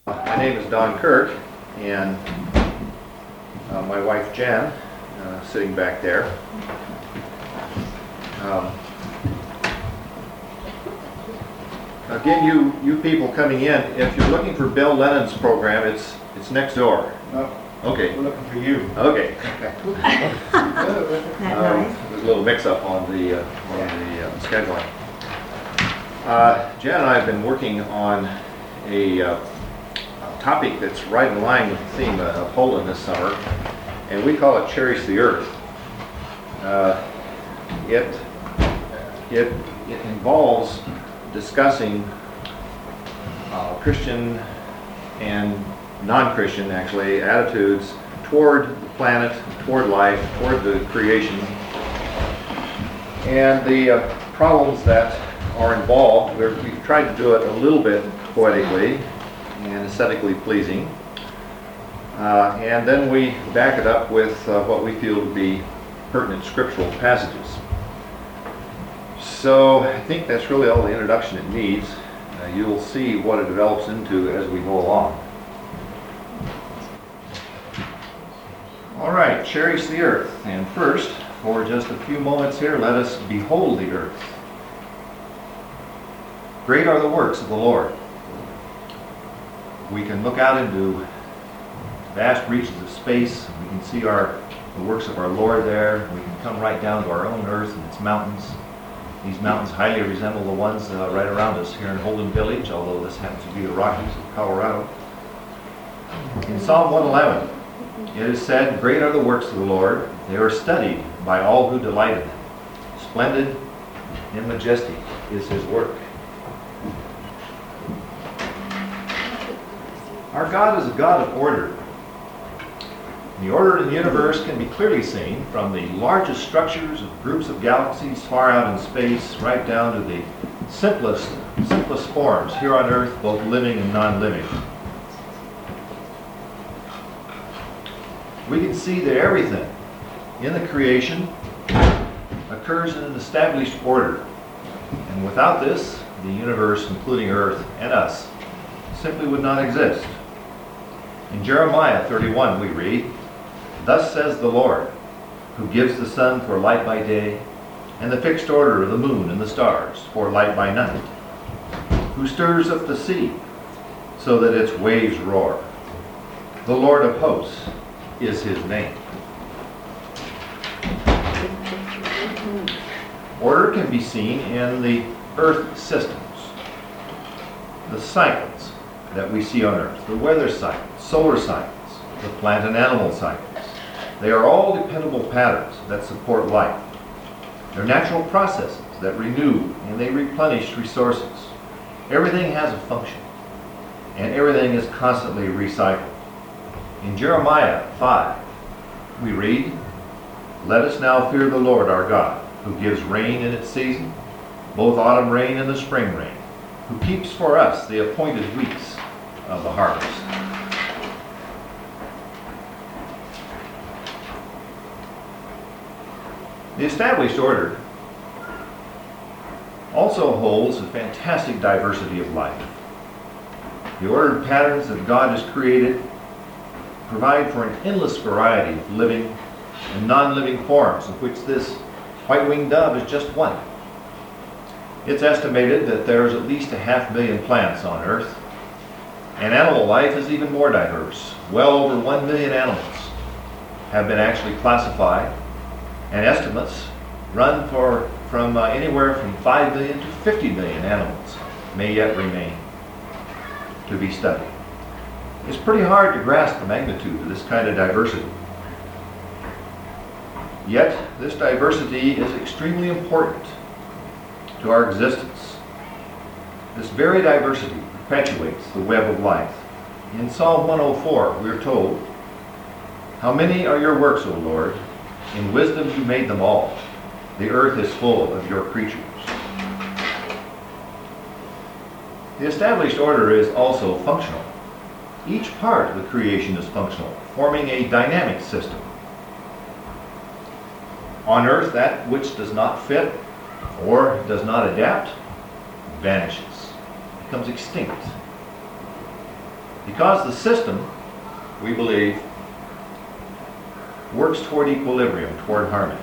My name is Don Kirk, and my wife Jan, sitting back there. Again, you people coming in, if you're looking for Bill Lennon's program, it's next door. No, Okay. we're looking for you. Okay. That nice? There's a little mix-up on the scheduling. Jan and I have been working on a topic that's right in line with the theme of Poland this summer, and we call it Cherish the Earth. It involves discussing Christian and non-Christian, actually, attitudes toward the planet, toward life, toward the creation, and the problems that are involved. We've tried to do it a little bit poetically and aesthetically pleasing, and then we back it up with what we feel to be pertinent scriptural passages. So I think that's really all the introduction it needs. You'll see what it develops into as we go along. All right, cherish the earth. And first, for just a few moments here, let us behold the earth. Great are the works of the Lord. We can look out into vast reaches of space. We can see the works of our Lord there. We can come right down to our own earth and its mountains. These mountains highly resemble the ones right around us here in Holden Village, although this happens to be the Rockies of Colorado. In Psalm 111, it is said, "Great are the works of the Lord. They are studied by all who delight in them. Splendid and majestic is his work." Our God is a God of order. The order in the universe can be clearly seen from the largest structures of groups of galaxies far out in space, right down to the simplest forms here on Earth, both living and non-living. We can see that everything in the creation occurs in an established order. And without this, the universe, including Earth and us, simply would not exist. In Jeremiah 31 we read, "Thus says the Lord, who gives the sun for light by day, and the fixed order of the moon and the stars for light by night, who stirs up the sea so that its waves roar. The Lord of hosts is his name." Order can be seen in the earth systems, the cycles that we see on Earth, the weather cycles, solar cycles, the plant and animal cycles. They are all dependable patterns that support life. They're natural processes that renew and they replenish resources. Everything has a function, and everything is constantly recycled. In Jeremiah 5, we read, "Let us now fear the Lord our God, who gives rain in its season, both autumn rain and the spring rain, who keeps for us the appointed weeks of the harvest." The established order also holds a fantastic diversity of life. The ordered patterns that God has created provide for an endless variety of living and non-living forms, of which this white-winged dove is just one. It's estimated that there's at least 500,000 plants on Earth, and animal life is even more diverse. Well over 1 million animals have been actually classified, and estimates run from anywhere from 5 million to 50 million animals may yet remain to be studied. It's pretty hard to grasp the magnitude of this kind of diversity. Yet, this diversity is extremely important to our existence. This very diversity perpetuates the web of life. In Psalm 104, we are told, "How many are your works, O Lord? In wisdom you made them all. The earth is full of your creatures." The established order is also functional. Each part of the creation is functional, forming a dynamic system. On Earth, that which does not fit or does not adapt vanishes, becomes extinct. Because the system, we believe, works toward equilibrium, toward harmony.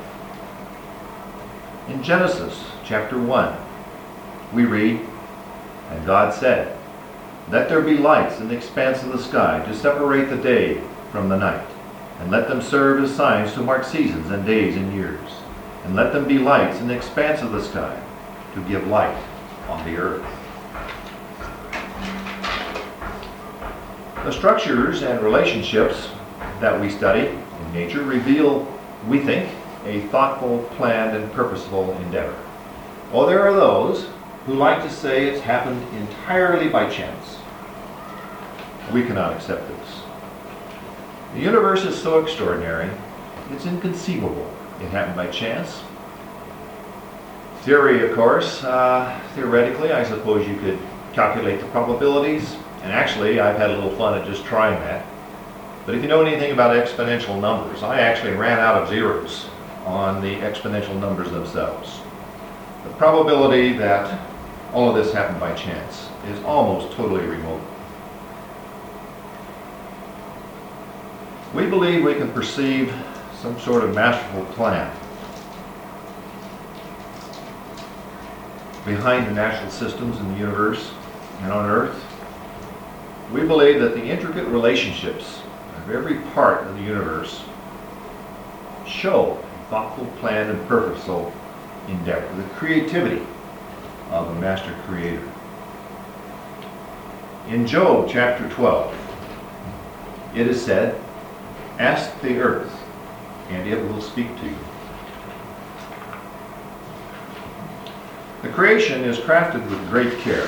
In Genesis chapter 1, we read, "And God said, Let there be lights in the expanse of the sky to separate the day from the night, and let them serve as signs to mark seasons and days and years. And let them be lights in the expanse of the sky to give light on the earth." The structures and relationships that we study in nature reveal, we think, a thoughtful, planned, and purposeful endeavor. Oh, there are those who like to say it's happened entirely by chance. We cannot accept this. The universe is so extraordinary, it's inconceivable it happened by chance. Theory, of course, theoretically, I suppose you could calculate the probabilities, and actually I've had a little fun at just trying that. But if you know anything about exponential numbers, I actually ran out of zeros on the exponential numbers themselves. The probability that all of this happened by chance is almost totally remote. We believe we can perceive some sort of masterful plan behind the natural systems in the universe and on Earth. We believe that the intricate relationships of every part of the universe show a thoughtful, planned, and purposeful endeavor, the creativity of a master creator. In Job chapter 12, it is said, "Ask the earth, and it will speak to you." The creation is crafted with great care.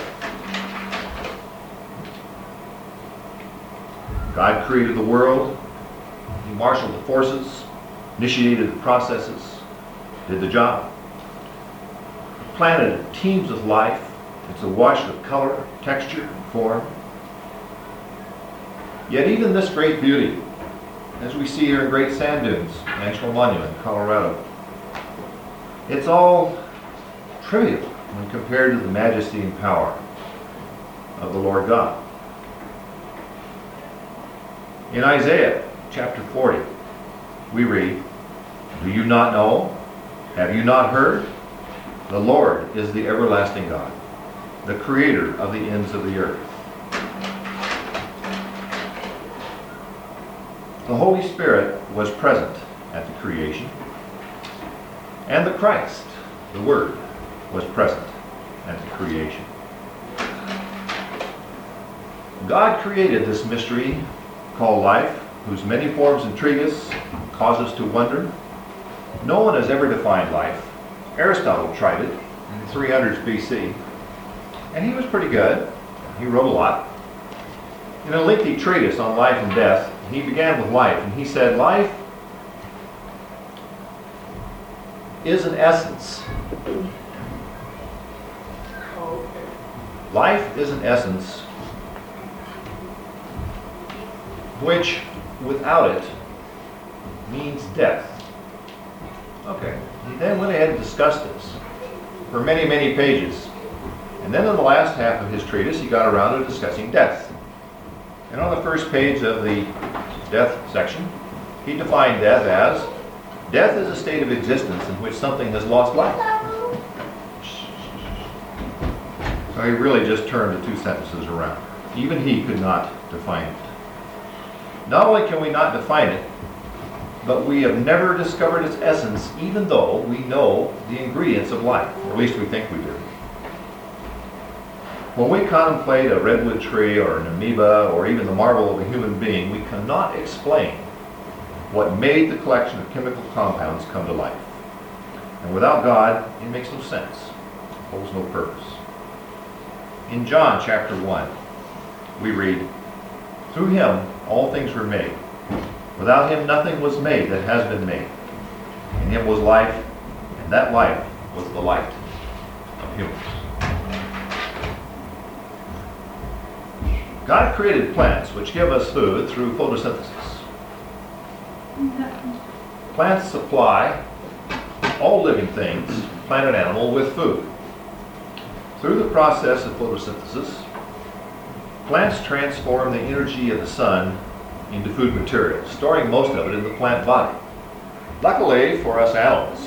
God created the world, He marshaled the forces, initiated the processes, did the job. The planet teems with life. It's awash with color, texture, and form. Yet even this great beauty, as we see here in Great Sand Dunes National Monument, Colorado, it's all trivial when compared to the majesty and power of the Lord God. In Isaiah chapter 40, we read, "Do you not know? Have you not heard? The Lord is the everlasting God, the creator of the ends of the earth." The Holy Spirit was present at the creation, and the Christ, the Word, was present at the creation. God created this mystery called life, whose many forms intrigue us, cause us to wonder. No one has ever defined life. Aristotle tried it in the 300s BC, and he was pretty good. He wrote a lot. In a lengthy treatise on life and death, he began with life, and he said, "Life is an essence. Life is an essence which, without it, means death." Okay. He then went ahead and discussed this for many, many pages. And then in the last half of his treatise, he got around to discussing death. And on the first page of the death section, he defined death as, death is a state of existence in which something has lost life. So he really just turned the two sentences around. Even he could not define it. Not only can we not define it, but we have never discovered its essence, even though we know the ingredients of life, or at least we think we do. When we contemplate a redwood tree or an amoeba or even the marble of a human being, we cannot explain what made the collection of chemical compounds come to life. And without God, it makes no sense. It holds no purpose. In John chapter 1, we read, "Through him all things were made. Without him nothing was made that has been made. In him was life, and that life was the light of humans." God created plants which give us food through photosynthesis. Plants supply all living things, plant and animal, with food. Through the process of photosynthesis, Plants transform the energy of the sun into food materials, storing most of it in the plant body. Luckily for us animals,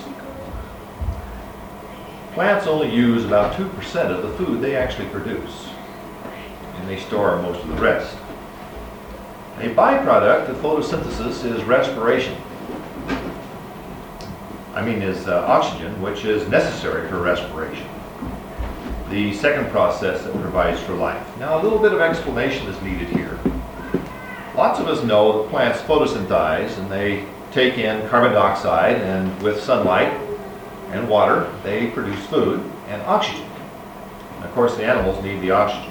plants only use about 2% of the food they actually produce, and they store most of the rest. A byproduct of photosynthesis is respiration. Is oxygen, which is necessary for respiration. The second process that provides for life. Now, a little bit of explanation is needed here. Lots of us know that plants photosynthesize and they take in carbon dioxide, and with sunlight and water, they produce food and oxygen. And of course, the animals need the oxygen.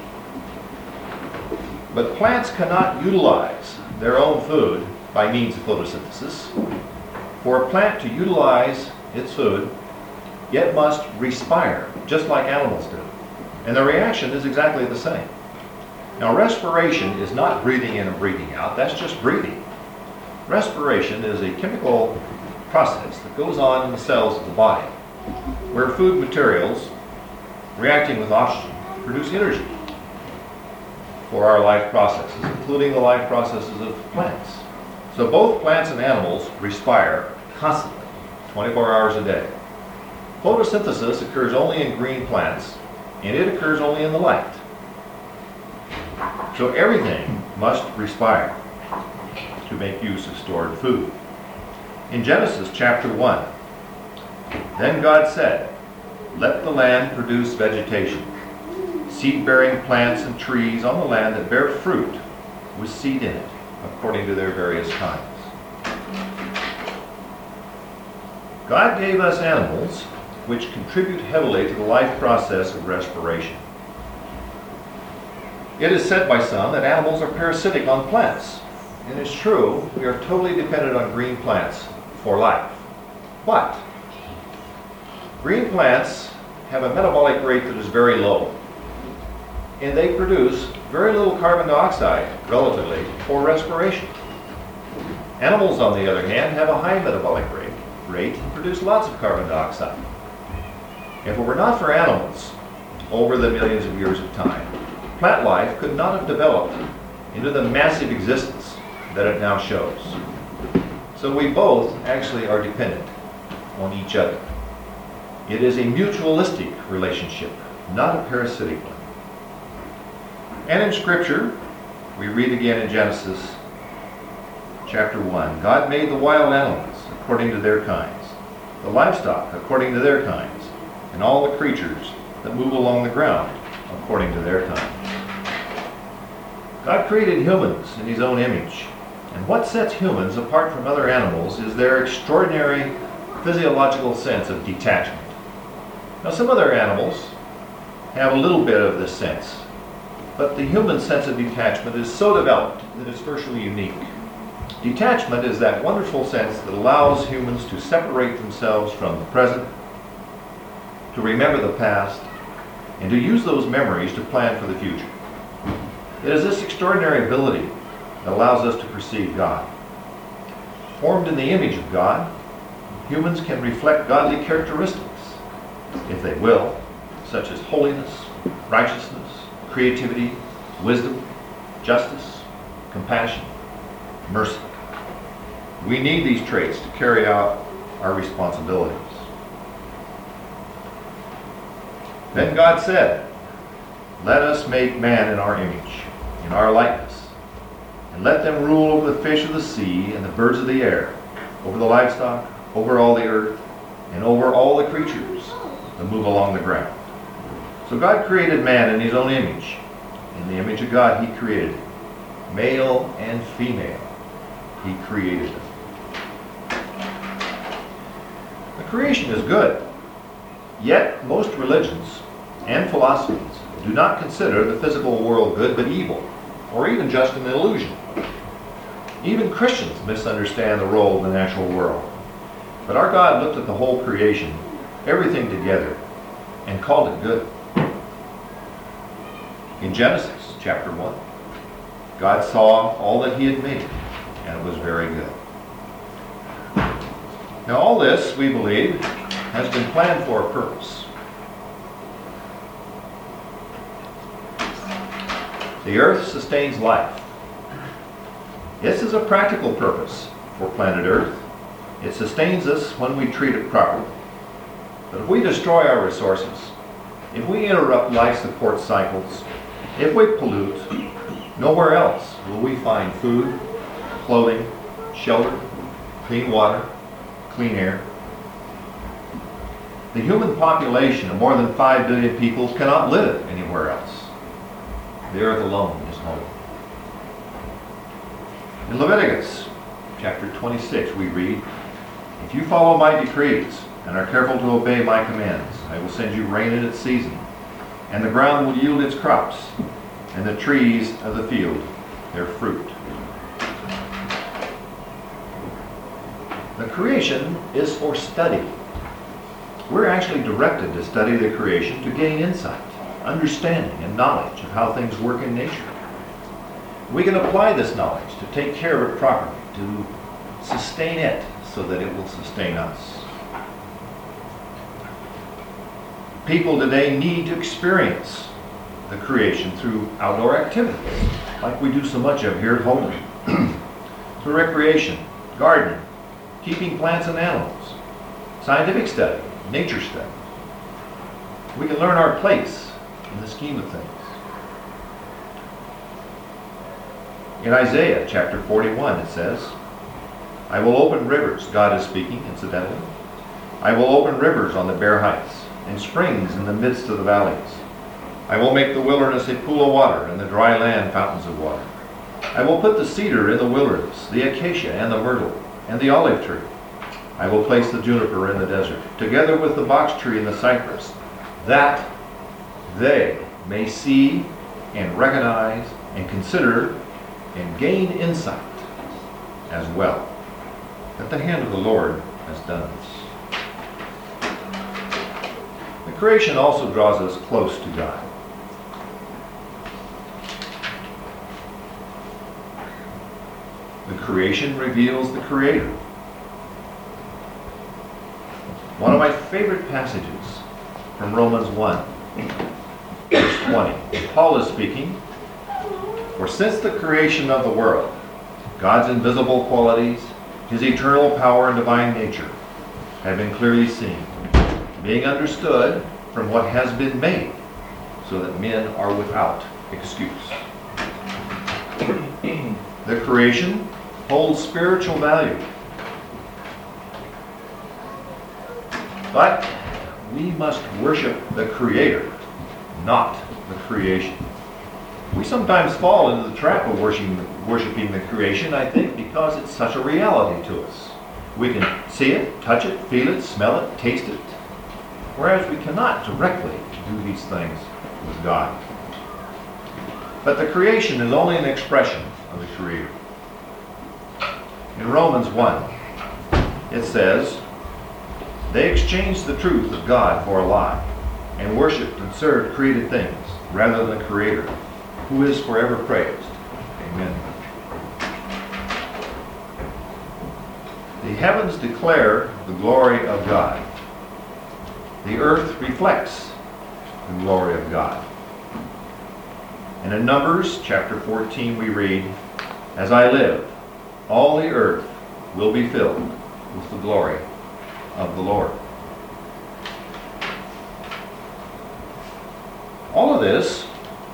But plants cannot utilize their own food by means of photosynthesis. For a plant to utilize its food, it must respire, just like animals do. And the reaction is exactly the same. Now, respiration is not breathing in and breathing out, that's just breathing. Respiration is a chemical process that goes on in the cells of the body, where food materials reacting with oxygen produce energy for our life processes, including the life processes of plants. So both plants and animals respire constantly, 24 hours a day. Photosynthesis occurs only in green plants, and it occurs only in the light. So everything must respire to make use of stored food. In Genesis chapter 1, then God said, "Let the land produce vegetation, seed-bearing plants and trees on the land that bear fruit with seed in it, according to their various kinds." God gave us animals which contribute heavily to the life process of respiration. It is said by some that animals are parasitic on plants. And it's true, we are totally dependent on green plants for life. But green plants have a metabolic rate that is very low, and they produce very little carbon dioxide, relatively, for respiration. Animals, on the other hand, have a high metabolic rate and produce lots of carbon dioxide. If it were not for animals, over the millions of years of time, plant life could not have developed into the massive existence that it now shows. So we both actually are dependent on each other. It is a mutualistic relationship, not a parasitic one. And in Scripture, we read again in Genesis chapter 1, God made the wild animals according to their kinds, the livestock according to their kinds, and all the creatures that move along the ground according to their kind. God created humans in His own image, and what sets humans apart from other animals is their extraordinary physiological sense of detachment. Now, some other animals have a little bit of this sense, but the human sense of detachment is so developed that it's virtually unique. Detachment is that wonderful sense that allows humans to separate themselves from the present, to remember the past, and to use those memories to plan for the future. It is this extraordinary ability that allows us to perceive God. Formed in the image of God, humans can reflect godly characteristics, if they will, such as holiness, righteousness, creativity, wisdom, justice, compassion, mercy. We need these traits to carry out our responsibilities. Then God said, "Let us make man in our image, in our likeness, and let them rule over the fish of the sea and the birds of the air, over the livestock, over all the earth, and over all the creatures that move along the ground." So God created man in His own image. In the image of God He created him. Male and female He created them. The creation is good. Yet most religions and philosophies do not consider the physical world good but evil, or even just an illusion. Even Christians misunderstand the role of the natural world. But our God looked at the whole creation, everything together, and called it good. In Genesis chapter 1, God saw all that He had made, and it was very good. Now all this, we believe, has been planned for a purpose. The earth sustains life. This is a practical purpose for planet Earth. It sustains us when we treat it properly. But if we destroy our resources, if we interrupt life support cycles, if we pollute, nowhere else will we find food, clothing, shelter, clean water, clean air. The human population of more than 5 billion people cannot live anywhere else. The earth alone is home. In Leviticus chapter 26 we read, "If you follow my decrees and are careful to obey my commands, I will send you rain in its season, and the ground will yield its crops, and the trees of the field their fruit." The creation is for study. We're actually directed to study the creation to gain insight, understanding, and knowledge of how things work in nature. We can apply this knowledge to take care of it properly, to sustain it so that it will sustain us. People today need to experience the creation through outdoor activities, like we do so much of here at home, through recreation, gardening, keeping plants and animals, scientific study, nature study. We can learn our place in the scheme of things. In Isaiah chapter 41 it says, "I will open rivers," God is speaking incidentally, "I will open rivers on the bare heights, and springs in the midst of the valleys. I will make the wilderness a pool of water, and the dry land fountains of water. I will put the cedar in the wilderness, the acacia and the myrtle, and the olive tree. I will place the juniper in the desert, together with the box tree and the cypress, that they may see and recognize and consider and gain insight as well, that the hand of the Lord has done this." The creation also draws us close to God. The creation reveals the Creator. One of my favorite passages from Romans 1, verse 20. Paul is speaking, "For since the creation of the world, God's invisible qualities, his eternal power and divine nature, have been clearly seen, being understood from what has been made, so that men are without excuse." The creation holds spiritual value. But we must worship the Creator, not the creation. We sometimes fall into the trap of worshiping the creation, I think, because it's such a reality to us. We can see it, touch it, feel it, smell it, taste it, whereas we cannot directly do these things with God. But the creation is only an expression of the Creator. In Romans 1, it says, "They exchanged the truth of God for a lie, and worshipped and served created things rather than the Creator, who is forever praised." Amen. The heavens declare the glory of God. The earth reflects the glory of God. And in Numbers chapter 14 we read, "As I live, all the earth will be filled with the glory of the Lord." All of this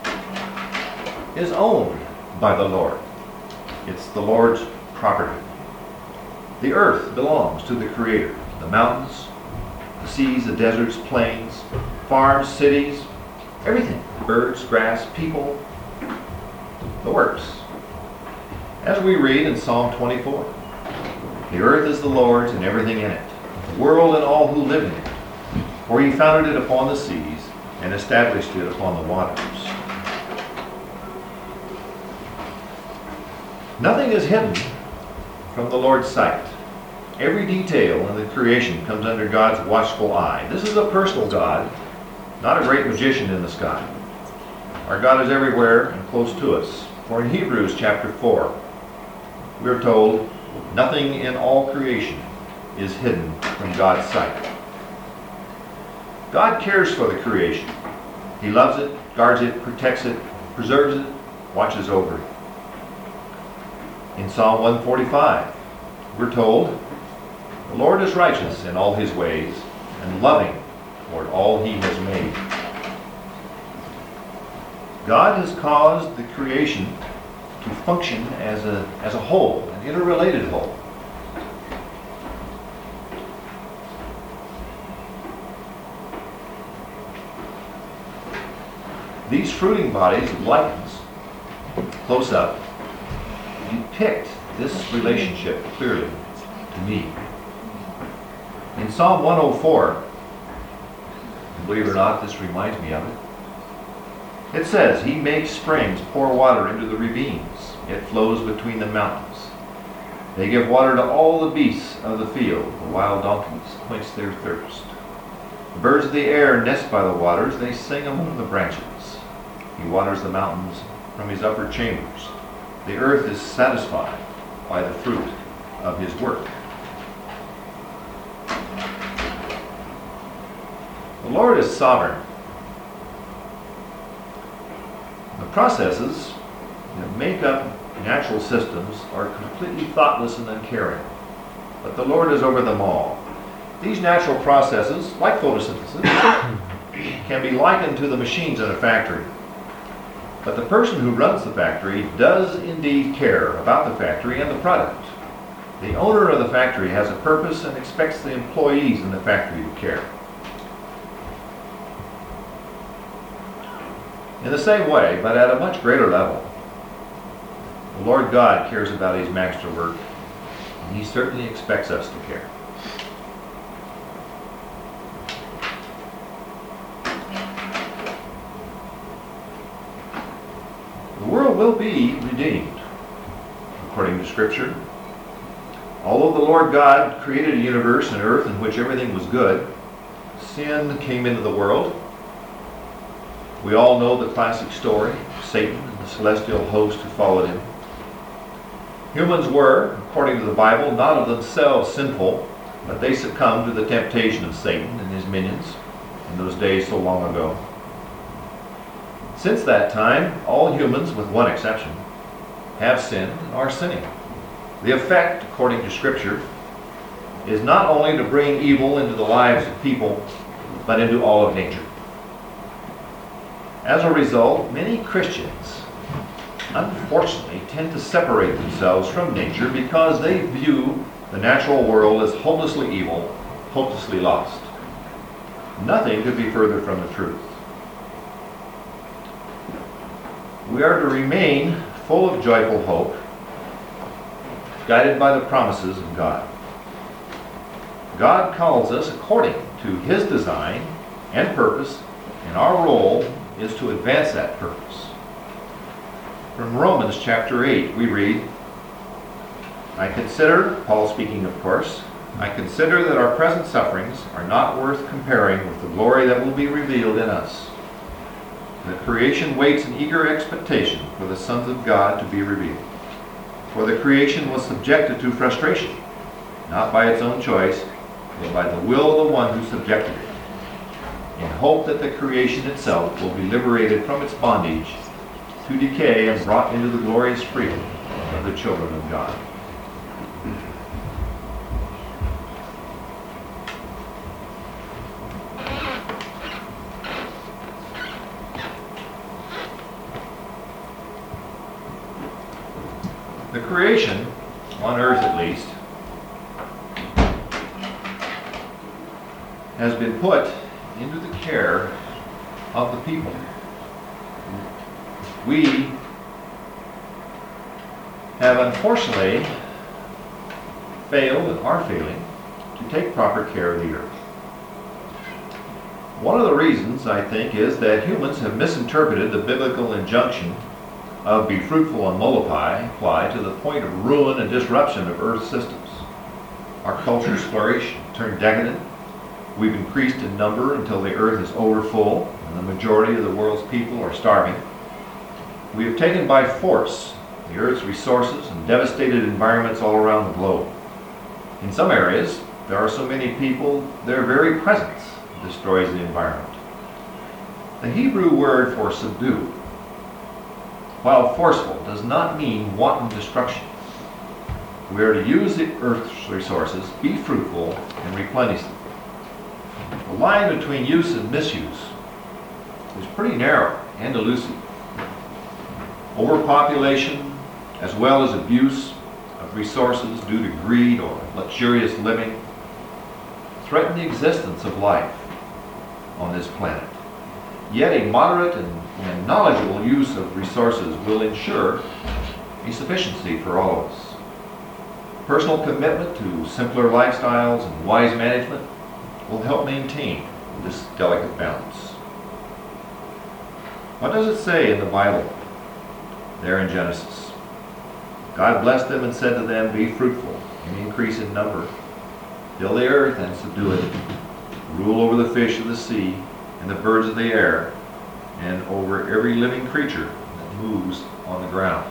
is owned by the Lord. It's the Lord's property. The earth belongs to the Creator. The mountains, the seas, the deserts, plains, farms, cities, everything. Birds, grass, people, the works. As we read in Psalm 24, "The earth is the Lord's and everything in it, the world and all who live in it. For he founded it upon the seas and established it upon the waters." Nothing is hidden from the Lord's sight. Every detail in the creation comes under God's watchful eye. This is a personal God, not a great magician in the sky. Our God is everywhere and close to us. For in Hebrews chapter 4, we are told, "Nothing in all creation is hidden from God's sight." God cares for the creation. He loves it, guards it, protects it, preserves it, watches over it. In Psalm 145, we're told, "The Lord is righteous in all his ways and loving toward all he has made." God has caused the creation to function as a whole, an interrelated whole. These fruiting bodies of lichens, close up, depict this relationship clearly to me. In Psalm 104, believe it or not, this reminds me of it. It says, "He makes springs pour water into the ravines. It flows between the mountains. They give water to all the beasts of the field. The wild donkeys quench their thirst. The birds of the air nest by the waters. They sing among the branches. He waters the mountains from his upper chambers. The earth is satisfied by the fruit of his work." The Lord is sovereign. The processes that make up natural systems are completely thoughtless and uncaring, but the Lord is over them all. These natural processes, like photosynthesis, can be likened to the machines in a factory. But the person who runs the factory does indeed care about the factory and the product. The owner of the factory has a purpose and expects the employees in the factory to care. In the same way, but at a much greater level, the Lord God cares about his masterwork, and he certainly expects us to care. The world will be redeemed, according to Scripture. Although the Lord God created a universe and earth in which everything was good, sin came into the world. We all know the classic story, Satan and the celestial host who followed him. Humans were, according to the Bible, not of themselves sinful, but they succumbed to the temptation of Satan and his minions in those days so long ago. Since that time, all humans, with one exception, have sinned and are sinning. The effect, according to Scripture, is not only to bring evil into the lives of people, but into all of nature. As a result, many Christians, unfortunately, tend to separate themselves from nature because they view the natural world as hopelessly evil, hopelessly lost. Nothing could be further from the truth. We are to remain full of joyful hope, guided by the promises of God. God calls us according to his design and purpose, and our role is to advance that purpose. From Romans chapter 8, we read, "I consider," Paul speaking of course, "I consider that our present sufferings are not worth comparing with the glory that will be revealed in us. The creation waits in eager expectation for the sons of God to be revealed. For the creation was subjected to frustration, not by its own choice, but by the will of the one who subjected it, in hope that the creation itself will be liberated from its bondage to decay and brought into the glorious freedom of the children of God." The creation, on earth at least, has been put into the care of the people. We have unfortunately failed and are failing to take proper care of the earth. One of the reasons, I think, is that humans have misinterpreted the biblical injunction of "be fruitful and multiply" apply to the point of ruin and disruption of earth systems. Our cultures flourish, turn decadent. We've increased in number until the earth is overfull and the majority of the world's people are starving. We have taken by force the earth's resources and devastated environments all around the globe. In some areas, there are so many people, their very presence destroys the environment. The Hebrew word for subdue while forceful, does not mean wanton destruction. We are to use the earth's resources, be fruitful, and replenish them. The line between use and misuse is pretty narrow and elusive. Overpopulation, as well as abuse of resources due to greed or luxurious living, threaten the existence of life on this planet. Yet a moderate and knowledgeable use of resources will ensure a sufficiency for all of us. Personal commitment to simpler lifestyles and wise management will help maintain this delicate balance. What does it say in the Bible there in Genesis? God blessed them and said to them, "Be fruitful and increase in number. Fill the earth and subdue it. Rule over the fish of the sea and the birds of the air, and over every living creature that moves on the ground."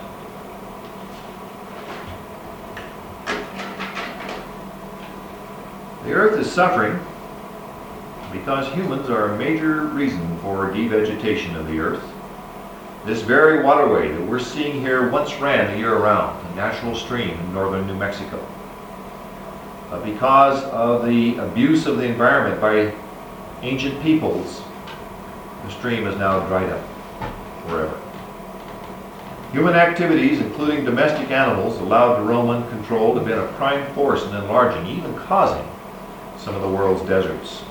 The earth is suffering because humans are a major reason for devegetation of the earth. This very waterway that we're seeing here once ran the year round, a natural stream in northern New Mexico. But because of the abuse of the environment by ancient peoples, the stream is now dried up forever. Human activities, including domestic animals, allowed to roam uncontrolled, have been a prime force in enlarging, even causing, some of the world's deserts.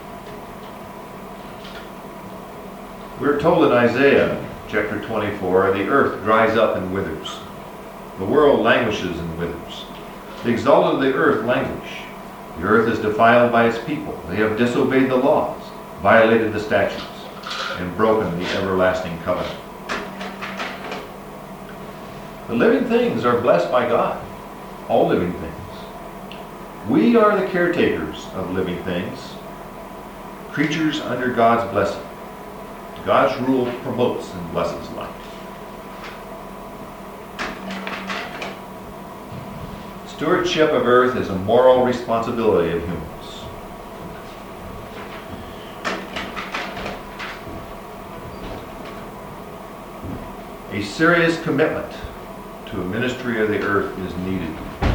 We're told in Isaiah chapter 24, the earth dries up and withers. The world languishes and withers. The exalted of the earth languish. The earth is defiled by its people. They have disobeyed the laws, violated the statutes, and broken the everlasting covenant. The living things are blessed by God. All living things. We are the caretakers of living things, creatures under God's blessing. God's rule promotes and blesses life. Stewardship of earth is a moral responsibility of humans. A serious commitment to a ministry of the earth is needed.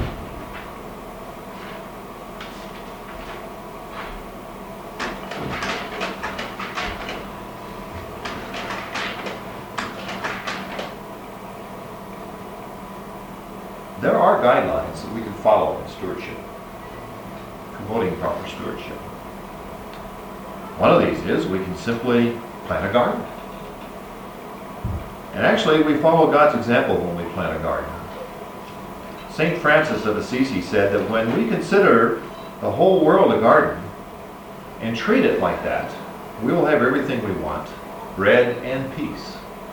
There are guidelines that we can follow in stewardship, promoting proper stewardship. One of these is we can simply plant a garden. And actually, we follow God's example when we plant a garden. St. Francis of Assisi said that when we consider the whole world a garden and treat it like that, we will have everything we want, bread and peace.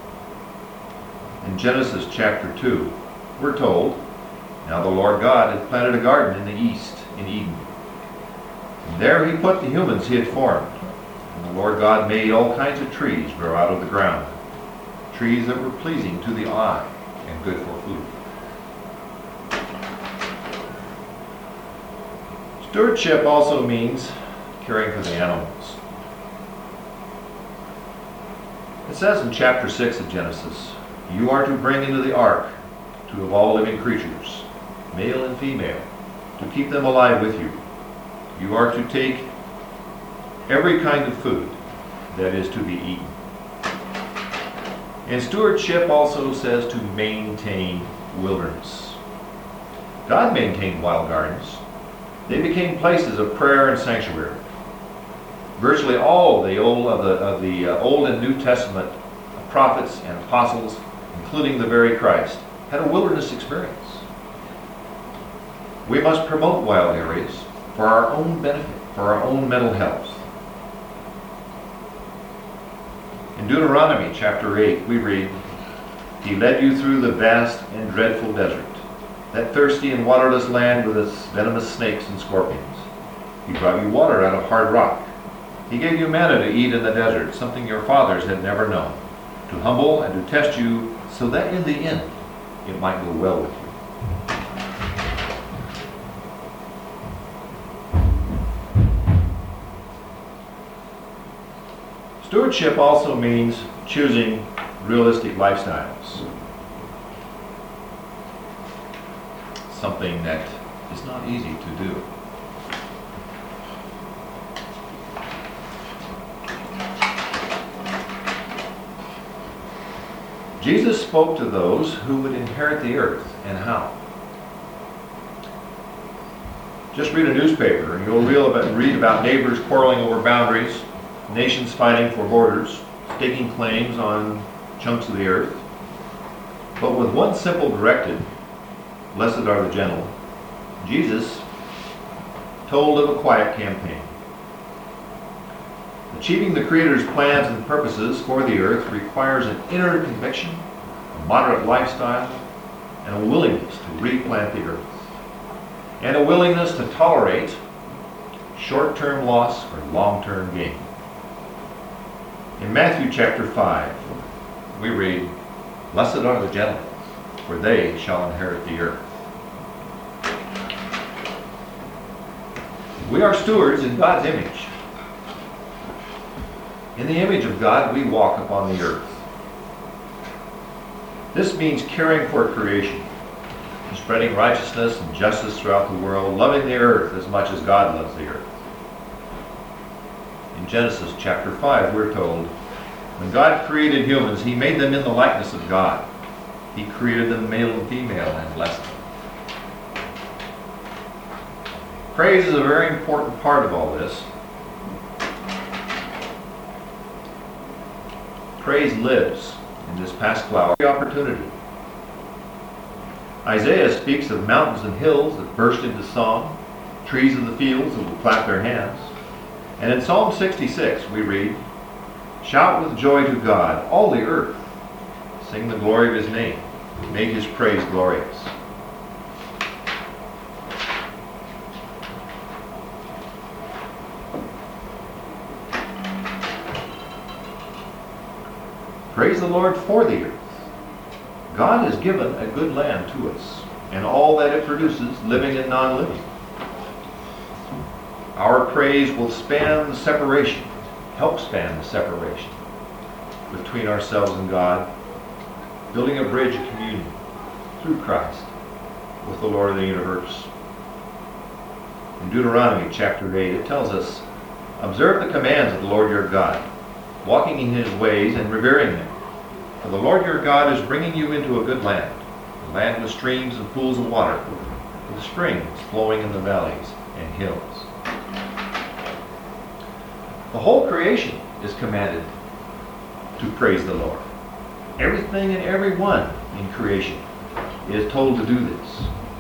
In Genesis chapter 2, we're told, "Now the Lord God had planted a garden in the east, in Eden. And there he put the humans he had formed. And the Lord God made all kinds of trees grow out of the ground, trees that were pleasing to the eye and good for food." Stewardship also means caring for the animals. It says in chapter 6 of Genesis, "You are to bring into the ark two of all living creatures, male and female, to keep them alive with you. You are to take every kind of food that is to be eaten." And stewardship also says to maintain wilderness. God maintained wild gardens. They became places of prayer and sanctuary. Virtually all of the Old and New Testament prophets and apostles, including the very Christ, had a wilderness experience. We must promote wild areas for our own benefit, for our own mental health. In Deuteronomy chapter 8, we read, "He led you through the vast and dreadful desert, that thirsty and waterless land with its venomous snakes and scorpions. He brought you water out of hard rock. He gave you manna to eat in the desert, something your fathers had never known, to humble and to test you, so that in the end it might go well with you." Stewardship also means choosing realistic lifestyles. something that is not easy to do. Jesus spoke to those who would inherit the earth, and how. Just read a newspaper and you'll read about neighbors quarreling over boundaries, nations fighting for borders, staking claims on chunks of the earth. But with one simple directive, blessed are the gentle, Jesus told of a quiet campaign. Achieving the Creator's plans and purposes for the earth requires an inner conviction, a moderate lifestyle, and a willingness to replant the earth, and a willingness to tolerate short-term loss for long-term gain. In Matthew chapter 5, we read, "Blessed are the gentle, for they shall inherit the earth." We are stewards in God's image. In the image of God, we walk upon the earth. This means caring for creation, spreading righteousness and justice throughout the world, loving the earth as much as God loves the earth. In Genesis chapter 5, we're told, when God created humans, He made them in the likeness of God. He created them male and female and blessed them. Praise is a very important part of all this. Praise lives in this past cloud opportunity. Isaiah speaks of mountains and hills that burst into song, trees of the fields that will clap their hands. And in Psalm 66 we read, "Shout with joy to God, all the earth. Sing the glory of His name. Make His praise glorious." Praise the Lord for the earth. God has given a good land to us, and all that it produces, living and non-living. Our praise will span the separation, help span the separation between ourselves and God, building a bridge of communion through Christ with the Lord of the universe. In Deuteronomy chapter 8, it tells us, "Observe the commands of the Lord your God, walking in His ways and revering Him. For the Lord your God is bringing you into a good land, a land with streams and pools of water, with springs flowing in the valleys and hills." The whole creation is commanded to praise the Lord. Everything and everyone in creation is told to do this.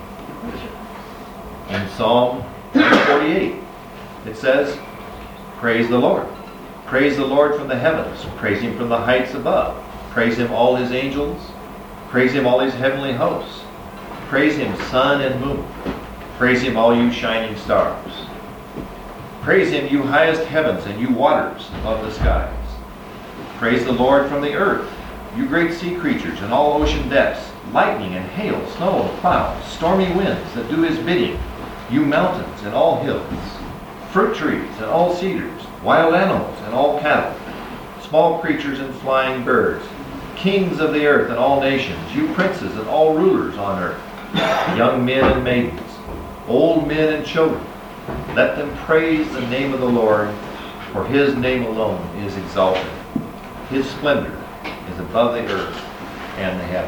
In Psalm 48, it says, "Praise the Lord. Praise the Lord from the heavens. Praise Him from the heights above. Praise Him, all His angels. Praise Him, all His heavenly hosts. Praise Him, sun and moon. Praise Him, all you shining stars. Praise Him, you highest heavens and you waters above the skies. Praise the Lord from the earth, you great sea creatures and all ocean depths, lightning and hail, snow and clouds, stormy winds that do His bidding, you mountains and all hills, fruit trees and all cedars, wild animals and all cattle, small creatures and flying birds, kings of the earth and all nations, you princes and all rulers on earth, young men and maidens, old men and children. Let them praise the name of the Lord, for His name alone is exalted. His splendor is above the earth and the heavens."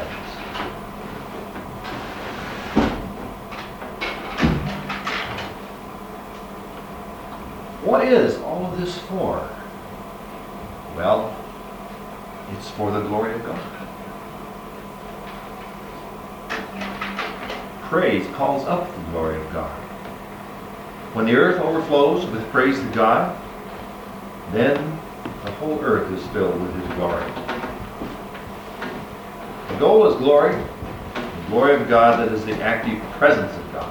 What is all of this for? Well, it's for the glory of God. Praise calls up the glory of God. When the earth overflows with praise to God, then the whole earth is filled with His glory. The goal is glory, the glory of God that is the active presence of God.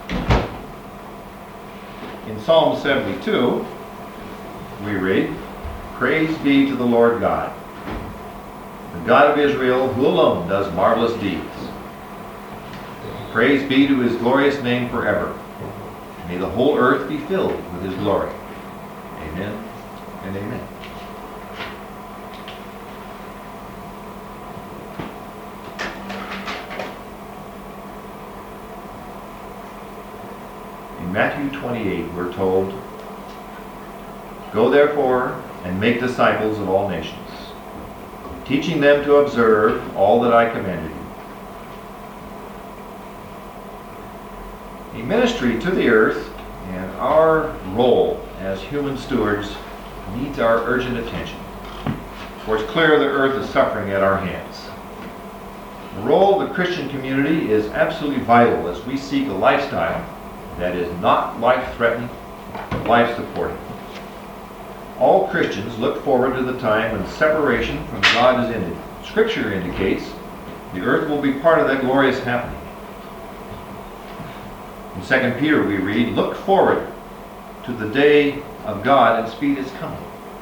In Psalm 72, we read, "Praise be to the Lord God, the God of Israel, who alone does marvelous deeds. Praise be to His glorious name forever. May the whole earth be filled with His glory." Amen and amen. in Matthew 28, we're told, "Go therefore and make disciples of all nations, teaching them to observe all that I commanded you." A ministry to the earth and our role as human stewards needs our urgent attention. For it's clear the earth is suffering at our hands. The role of the Christian community is absolutely vital as we seek a lifestyle that is not life-threatening, but life-supporting. All Christians look forward to the time when separation from God is ended. Scripture indicates the earth will be part of that glorious happening. In 2 Peter we read, "Look forward to the day of God and speed is coming."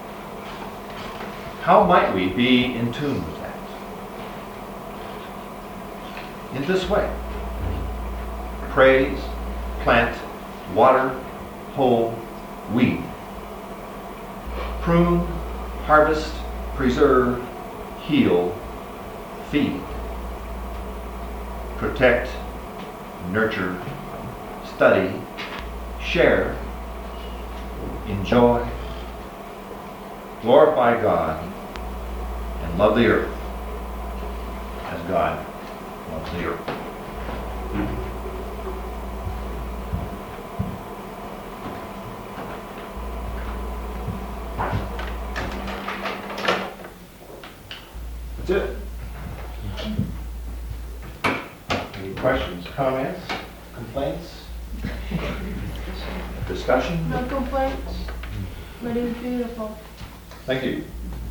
How might we be in tune with that? In this way: praise, plant, water, hoe, weed. Prune, harvest, preserve, heal, feed. Protect, nurture, study, share, enjoy, glorify God, and love the earth as God loves the earth. That's it. Any questions, comments, complaints? Discussion? No complaints, but it was beautiful. Thank you.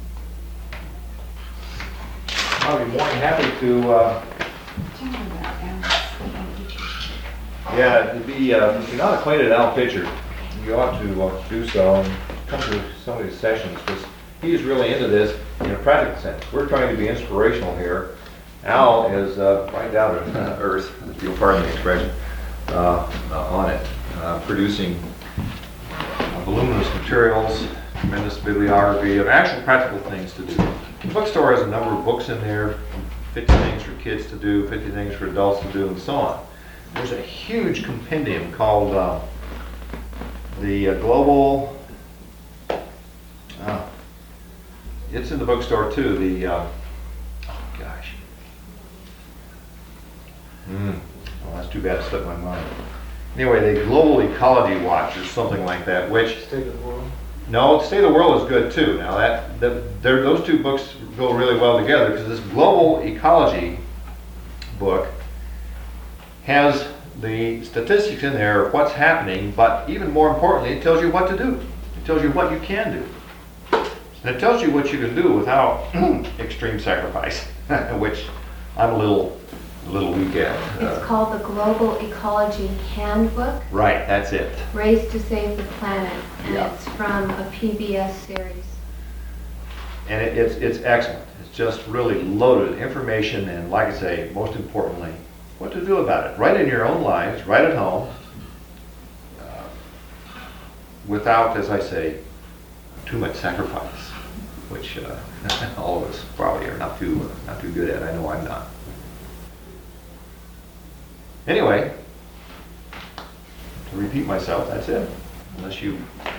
I'll be more than happy to, it'd be, if you're not acquainted with Al Pitcher, you ought to do so and come to some of these sessions, because he's really into this in a practical sense. We're trying to be inspirational here. Al is right down to earth, if you'll pardon the expression, on it, producing voluminous materials, tremendous bibliography of actual practical things to do. The bookstore has a number of books in there, 50 things for kids to do, 50 things for adults to do, and so on. There's a huge compendium called the Global, it's in the bookstore too, the, well, that's too bad it slipped my mind. Anyway, the Global Ecology Watch or something like that, which... State of the World? No, State of the World is good too. Now those two books go really well together, because this Global Ecology book has the statistics in there of what's happening, but even more importantly, it tells you what to do. It tells you what you can do. And it tells you what you can do without extreme sacrifice, which I'm a little weak at. It's called the Global Ecology Handbook, Right, that's it. Raised to Save the Planet, and Yeah. it's from a PBS series. And it's excellent. It's just really loaded with information, and like I say, most importantly, what to do about it. Right in your own lives, right at home, without, as I say, too much sacrifice, which all of us probably are not too good at. I know I'm not. Anyway, to repeat myself, that's it. Unless you